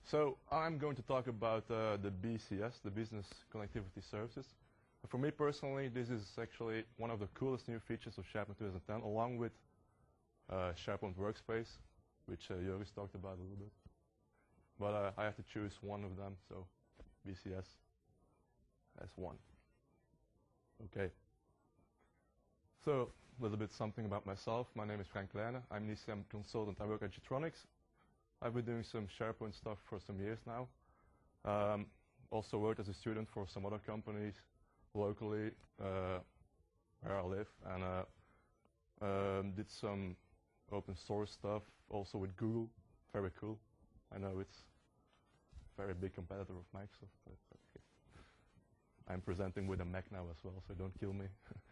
So I'm going to talk about the BCS, the Business Connectivity Services. For me personally, this is actually one of the coolest new features of SharePoint 2010, along with SharePoint Workspace, which Joris talked about a little bit. But I have to choose one of them, so BCS as one. Okay. So a little bit something about myself. My name is Frank Kleine. I'm an ECM consultant. I work at Getronics. I've been doing some SharePoint stuff for some years now. Also worked as a student for some other companies locally where I live, and did some open source stuff also with Google. Very cool. I know it's a very big competitor of Microsoft. But okay. I'm presenting with a Mac now as well, so don't kill me.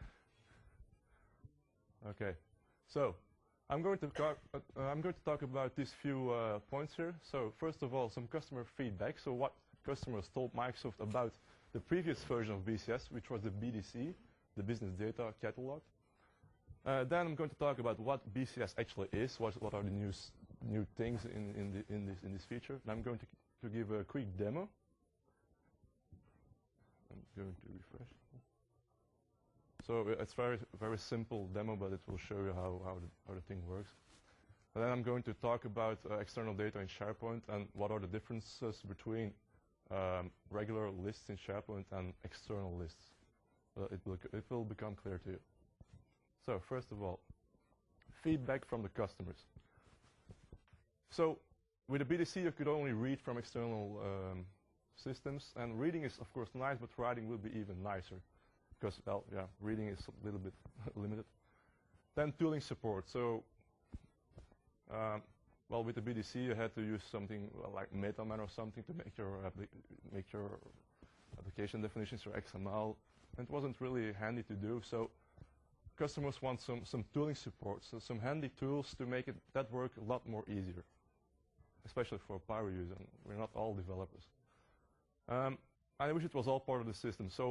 Okay, so I'm going to talk about these few points here. So first of all, some customer feedback. So what customers told Microsoft about the previous version of BCS, which was the BDC, the Business Data Catalog. Then I'm going to talk about what BCS actually is, what are the new things in this feature. And I'm going to give a quick demo. I'm going to refresh. So it's very simple demo, but it will show you how the thing works. And then I'm going to talk about external data in SharePoint and what are the differences between regular lists in SharePoint and external lists. It will become clear to you. So first of all, feedback from the customers. So with the BDC, you could only read from external systems, and reading is of course nice, but writing will be even nicer. Because, well, yeah, reading is a little bit limited. Then tooling support. So, well, with the BDC, you had to use something like MetaMan or something to make your application definitions or XML. And it wasn't really handy to do. So, customers want some tooling support, so some handy tools to make that work a lot more easier, especially for power users. We're not all developers. I wish it was all part of the system. So,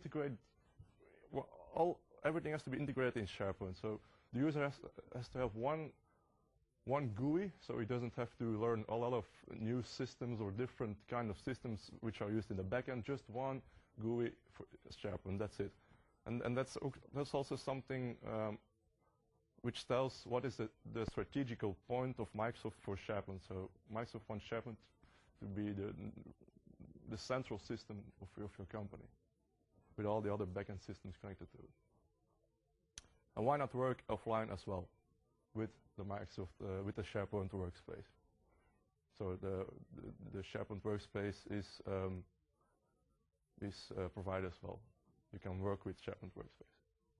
everything has to be integrated in SharePoint. So the user has to have one GUI, so he doesn't have to learn a lot of new systems or different kind of systems which are used in the backend. Just one GUI for SharePoint. That's it. And that's also something which tells what is the strategical point of Microsoft for SharePoint. So Microsoft wants SharePoint to be the central system of your company, with all the other backend systems connected to it. And why not work offline as well with the Microsoft, with the SharePoint Workspace? So the SharePoint Workspace is provided as well. You can work with SharePoint Workspace.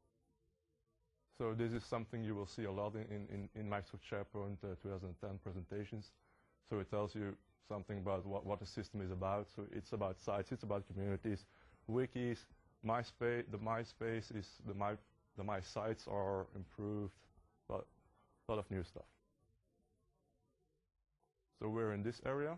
So this is something you will see a lot in Microsoft SharePoint 2010 presentations. So it tells you something about what the system is about. So it's about sites, it's about communities, wikis, MySpace. The MySpace is the My Sites are improved, but a lot of new stuff. So we're in this area.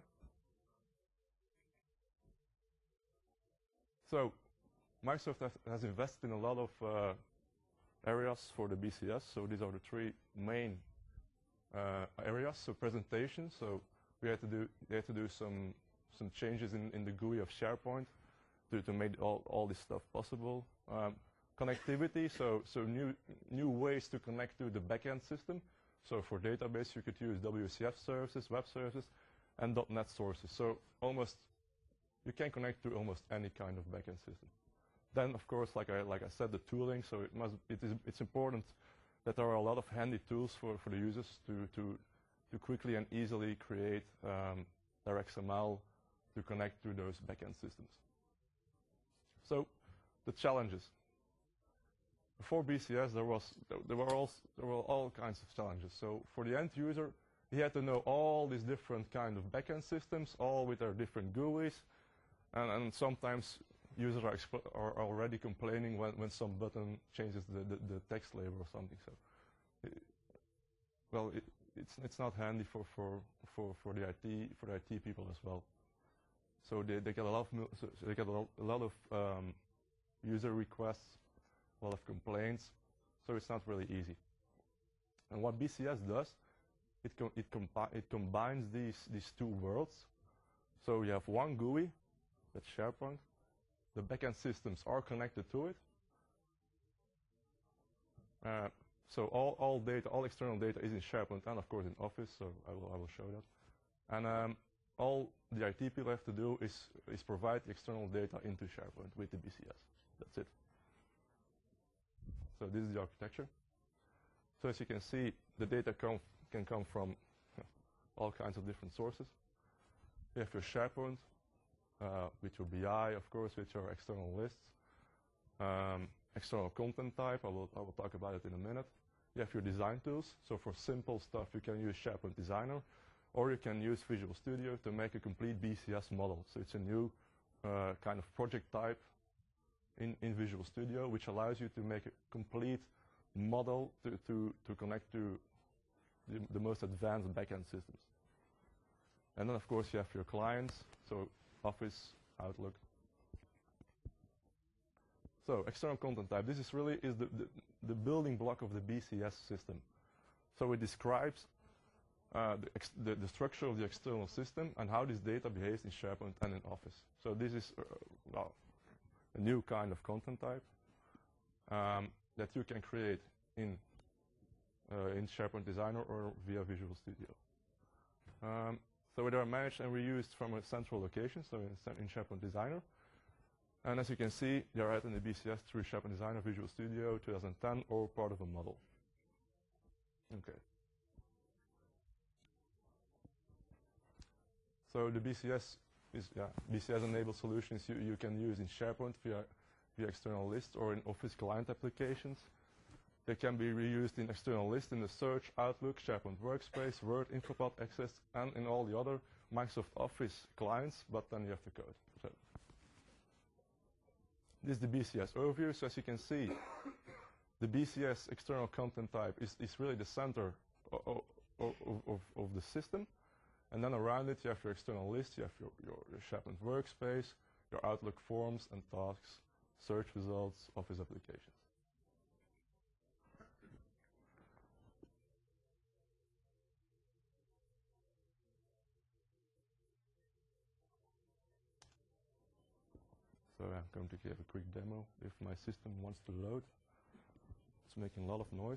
So Microsoft has invested in a lot of areas for the BCS. So these are the three main areas. So presentations. So they had to do some changes in the GUI of SharePoint to make all this stuff possible. Connectivity, so new ways to connect to the backend system. So for database, you could use WCF services, web services, and .NET sources. So you can connect to almost any kind of backend system. Then, of course, like I said, the tooling. So it's important that there are a lot of handy tools for the users to quickly and easily create their XML to connect to those backend systems. So the challenges. Before BCS, there were all kinds of challenges. So for the end user, he had to know all these different kind of backend systems, all with their different GUIs, and sometimes users are already complaining when some button changes the text label or something. So, it's not handy for the IT people as well. So they get a lot of user requests, a lot of complaints. So it's not really easy. And what BCS does, it combines these two worlds. So you have one GUI, that's SharePoint. The backend systems are connected to it. So all data, all external data is in SharePoint and of course in Office, so I will show that. And all the IT people have to do is provide the external data into SharePoint with the BCS. That's it. So this is the architecture. So as you can see, the data can come from all kinds of different sources. You have your SharePoint, with your BI, of course, with your external lists. External content type, I will talk about it in a minute. You have your design tools. So for simple stuff, you can use SharePoint Designer, or you can use Visual Studio to make a complete BCS model. So it's a new kind of project type in Visual Studio, which allows you to make a complete model to connect to the most advanced backend systems. And then, of course, you have your clients, so Office, Outlook. So external content type, this is really the building block of the BCS system. So it describes the structure of the external system and how this data behaves in SharePoint and in Office. So this is well, a new kind of content type that you can create in SharePoint Designer or via Visual Studio. So they are managed and reused from a central location, so in SharePoint Designer. And as you can see, they are in the BCS through SharePoint Designer, Visual Studio 2010, or part of a model. Okay. So the BCS is BCS-enabled solutions you can use in SharePoint via external lists or in Office client applications. They can be reused in external lists in the Search, Outlook, SharePoint Workspace, Word, Infopad, Access, and in all the other Microsoft Office clients, but then you have the code. So this is the BCS overview. So as you can see, the BCS external content type is really the center of the system. And then around it, you have your external list, you have your SharePoint Workspace, your Outlook forms and tasks, search results, Office applications. So I'm going to give a quick demo if my system wants to load. It's making a lot of noise.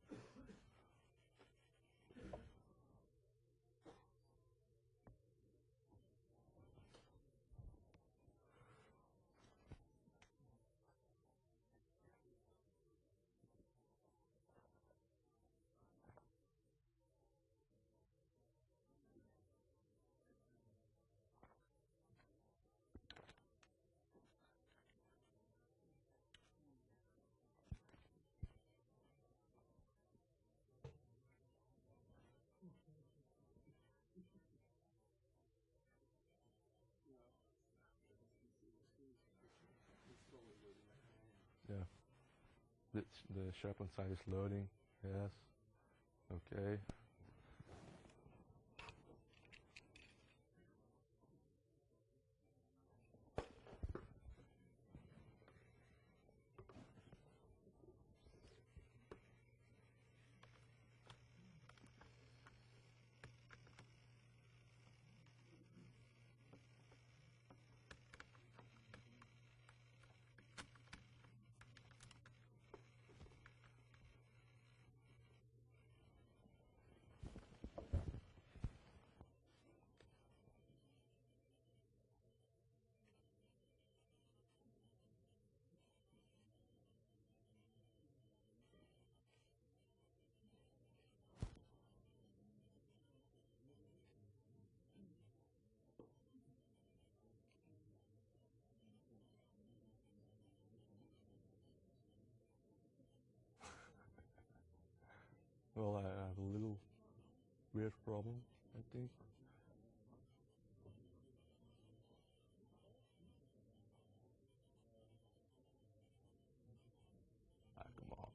Yeah. The SharePoint site is loading. Yes. Okay. Well, I have a little weird problem, I think. Ah, come on.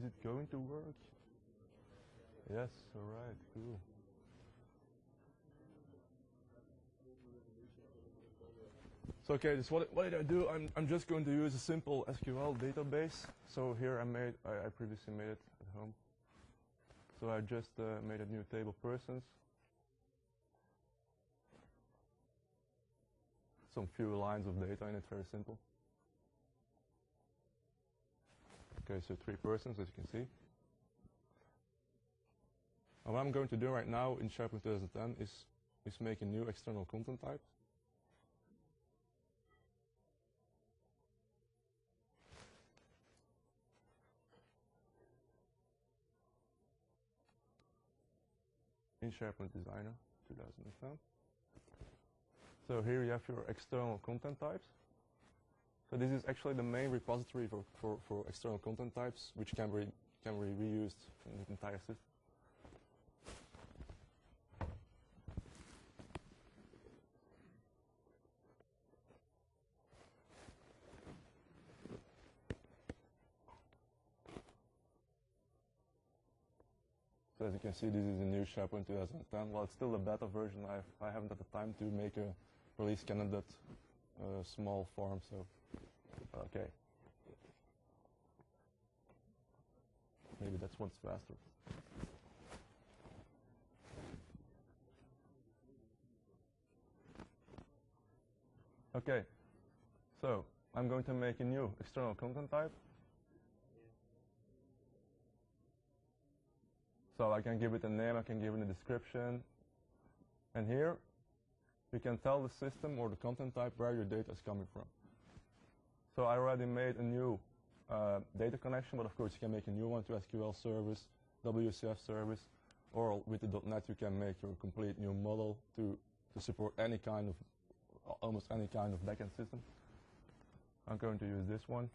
Is it going to work? Yes, alright, cool. So okay, this what did I do? I'm just going to use a simple SQL database. So here I previously made it at home. So I just made a new table persons. Some few lines of data in it, very simple. Okay, so 3 persons, as you can see. And what I'm going to do right now in SharePoint 2010 is make a new external content type. In SharePoint Designer 2010. So here you have your external content types. So this is actually the main repository for external content types, which can be reused in the entire system. So as you can see, this is a new SharePoint 2010. Well, it's still a beta version. I haven't had the time to make a release candidate small form, so okay. Maybe that's what's faster. Okay, so I'm going to make a new external content type. So I can give it a name, I can give it a description. And here, you can tell the system or the content type where your data is coming from. So I already made a new data connection, but of course you can make a new one to SQL service, WCF service, or with the .NET you can make your complete new model to support any kind of, almost any kind of backend system. I'm going to use this one.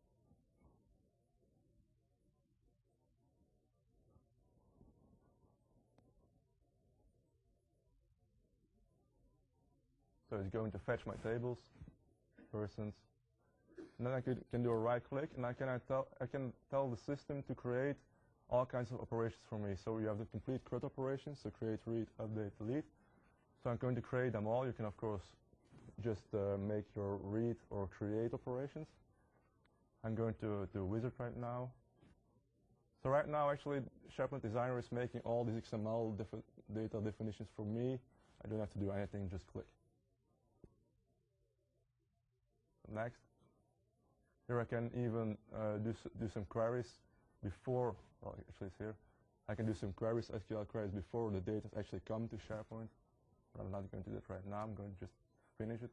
So it's going to fetch my tables, persons, and then I can do a right click, and I can tell the system to create all kinds of operations for me. So you have the complete CRUD operations, so create, read, update, delete. So I'm going to create them all. You can of course just make your read or create operations. I'm going to do wizard right now. So right now actually SharePoint Designer is making all these XML data definitions for me. I don't have to do anything, just click. Next. Here I can even do some queries before, well actually it's here. I can do some queries, SQL queries before the data actually come to SharePoint. But I'm not going to do that right now, I'm going to just finish it.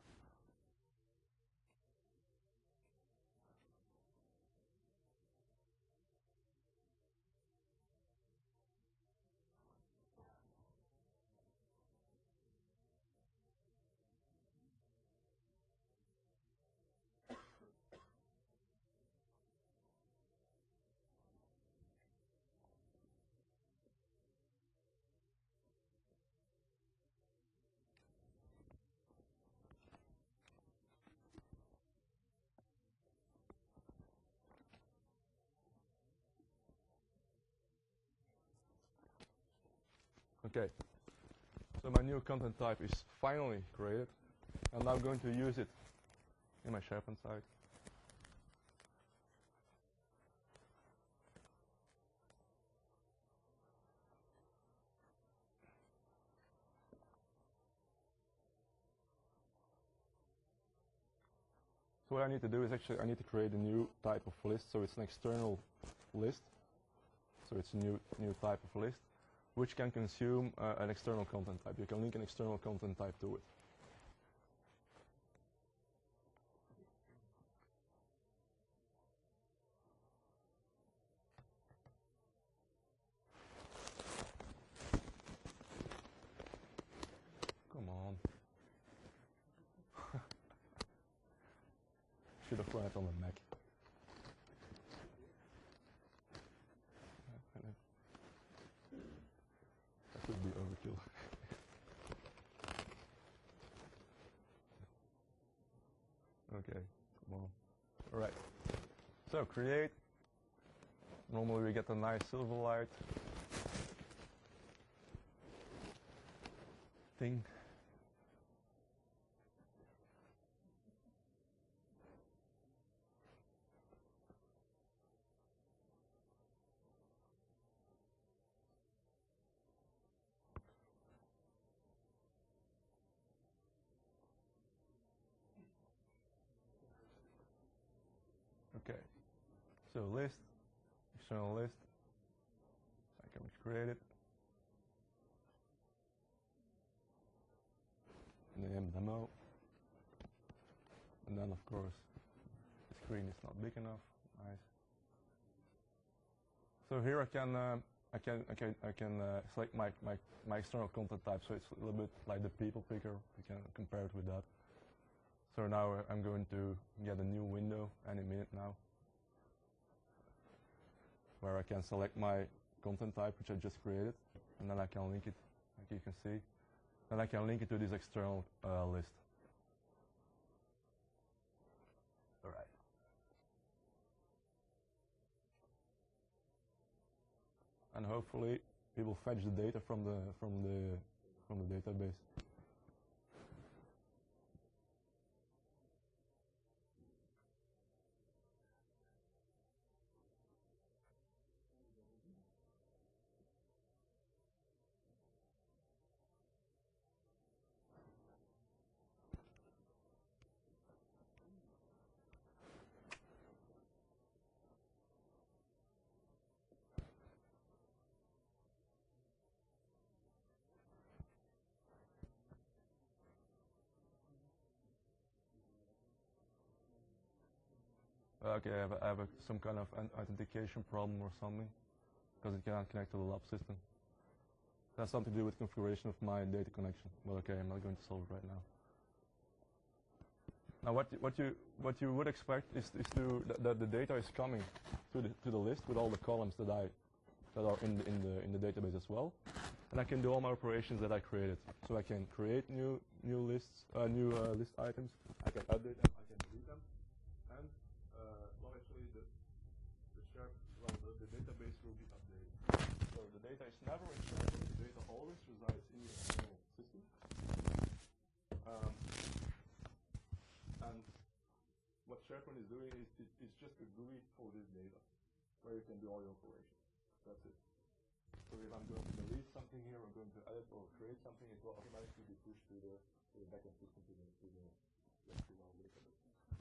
Okay, so my new content type is finally created, and I'm going to use it in my SharePoint site. So what I need to do is actually I need to create a new type of list, so it's an external list. So it's a new type of list, which can consume an external content type. You can link an external content type to it. Come on. Should have run it on the Mac. That would be overkill. Okay, come on. All right. So create Normally we get a nice silver light thing. Okay, so list, external list, I can create it, name demo, and then of course the screen is not big enough. Nice. So here I can select my external content type, so it's a little bit like the people picker. You can compare it with that. So now I'm going to get a new window any minute now, where I can select my content type, which I just created, and then I can link it, like you can see. Then I can link it to this external list. All right. And hopefully it will fetch the data from the database. Okay, I have some kind of authentication problem or something, because it cannot connect to the lab system. That's something to do with configuration of my data connection. But okay, I'm not going to solve it right now. Now, what you would expect is that the data is coming to the list with all the columns that are in the database as well, and I can do all my operations that I created. So I can create new lists, list items. I can update them. I can delete them, and well, actually the database will be updated. So the data is never in SharePoint. The data always resides in the external system. And what SharePoint is doing is just a GUI for this data, where you can do all your operations. That's it. So if I'm going to delete something here, or going to edit or create something, it will automatically be pushed to the backend system, to the SQL database.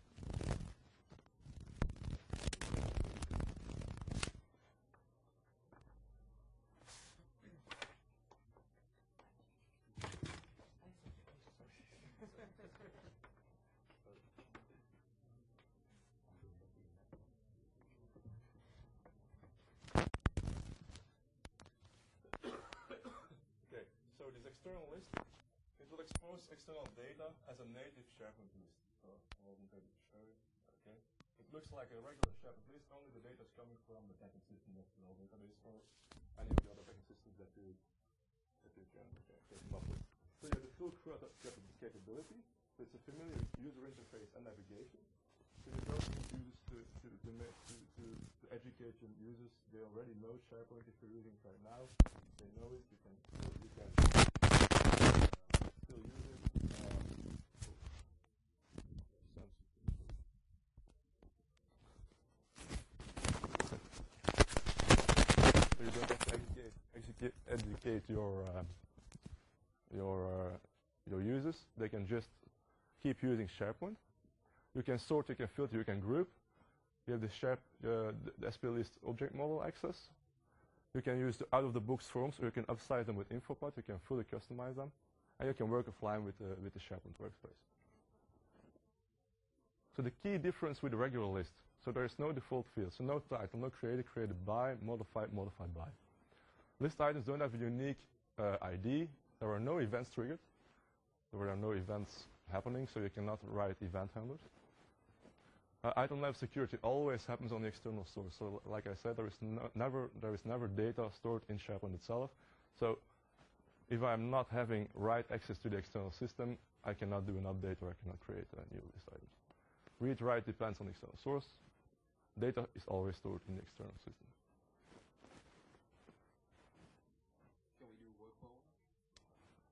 So this external list, it will expose external data as a native SharePoint list. So I wasn't able to show it. Okay. It looks like a regular SharePoint list, only the data is coming from the backend system, the SQL database, or any of the other backend systems that you can come up with. So you have the full CRUD capability. So it's a familiar user interface and navigation. So you don't need users to educate your users. They already know SharePoint if you're using it right now. They know it. You can still use it. So you don't have to educate your users. They can just keep using SharePoint. You can sort, you can filter, you can group. You have the SPList object model access. You can use the out-of-the-box forms, or you can upsize them with Infopod. You can fully customize them, and you can work offline with the SharePoint workspace. So the key difference with the regular list, so there is no default field, so no title, no created by, modified by. List items don't have a unique ID. There are no events triggered. There are no events happening, so you cannot write event handlers. Item level security always happens on the external source. So, like I said, there is never data stored in SharePoint itself. So, if I'm not having write access to the external system, I cannot do an update, or I cannot create new list items. Read write depends on the external source. Data is always stored in the external system.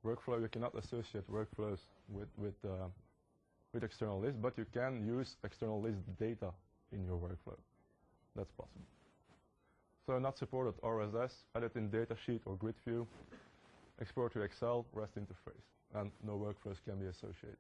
workflow, you cannot associate workflows with external lists, but you can use external list data in your workflow. That's possible. So not supported RSS, edit in datasheet or grid view, export to Excel, REST interface, and no workflows can be associated.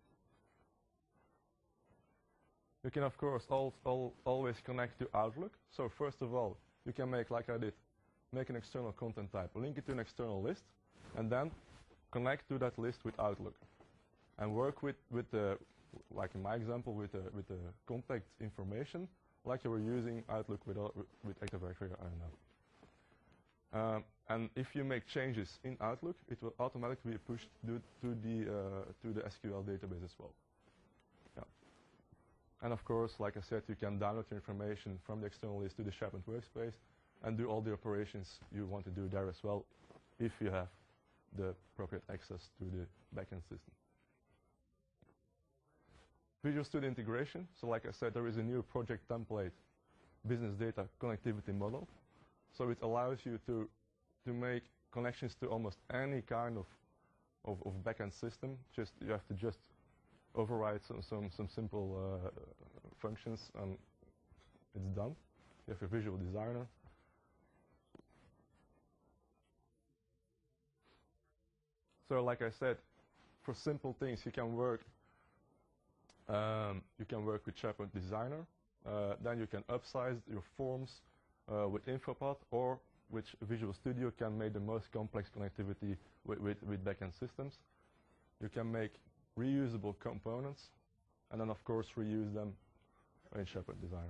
You can, of course, always connect to Outlook. So first of all, you can make, like I did, make an external content type, link it to an external list, and then connect to that list with Outlook, and work with the, like in my example, with the contact information, like you were using Outlook with Active Directory. I don't know. And if you make changes in Outlook, it will automatically be pushed to the SQL database as well. Yeah. And of course, like I said, you can download your information from the external list to the SharePoint workspace and do all the operations you want to do there as well, if you have the appropriate access to the backend system. Visual Studio Integration. So like I said, there is a new project template, business data connectivity model. So it allows you to make connections to almost any kind of backend system. You have to just override some simple functions, and it's done. You have a visual designer. So like I said, for simple things you can work with SharePoint Designer. Then you can upsize your forms with Infopod, or which Visual Studio can make the most complex connectivity with backend systems. You can make reusable components, and then of course reuse them in SharePoint Designer.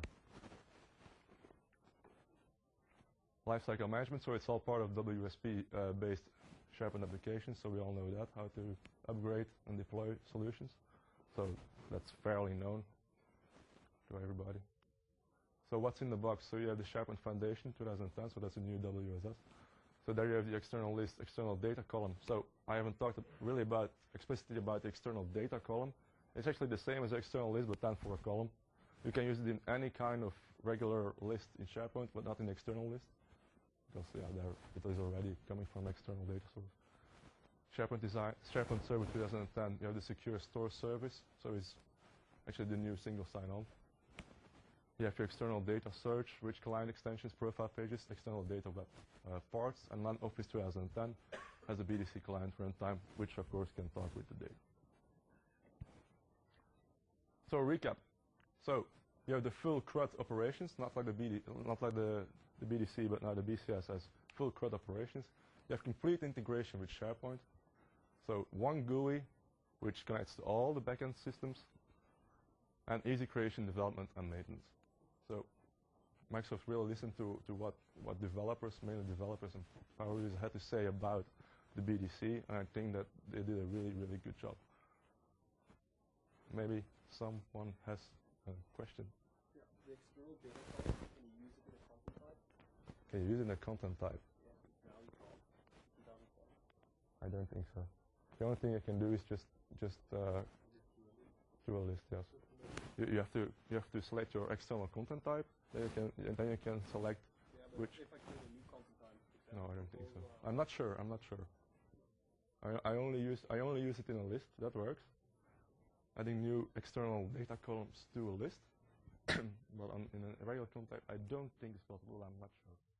Lifecycle management, so it's all part of WSP-based SharePoint applications, so we all know that, how to upgrade and deploy solutions. So that's fairly known to everybody. So what's in the box? So you have the SharePoint Foundation 2010, so that's a new WSS. So there you have the external list, external data column. So I haven't talked really explicitly about the external data column. It's actually the same as the external list, but then for a column. You can use it in any kind of regular list in SharePoint, but not in the external list, because it is already coming from external data source. SharePoint Server 2010, you have the Secure Store service, so it's actually the new single sign-on. You have your external data search, rich client extensions, profile pages, external data web parts, and then Office 2010 has a BDC client runtime, which of course can talk with the data. So recap. So you have the full CRUD operations, not like the BDC, but now the BCS has full CRUD operations. You have complete integration with SharePoint. So one GUI, which connects to all the backend systems, and easy creation, development, and maintenance. So Microsoft really listened to what developers, mainly developers and power users, had to say about the BDC, and I think that they did a really, really good job. Maybe someone has a question. Yeah, the external data column, can you use it in a content type? Can you use it in a content type? Yeah, now you call. I don't think so. The only thing you can do is just to a list, yes. You have to select your external content type. Then you can select which. If I create a new content type, No, I don't think so. I'm not sure. I only use it in a list. That works. Adding new external data columns to a list, but in a regular content type, I don't think it's possible. I'm not sure.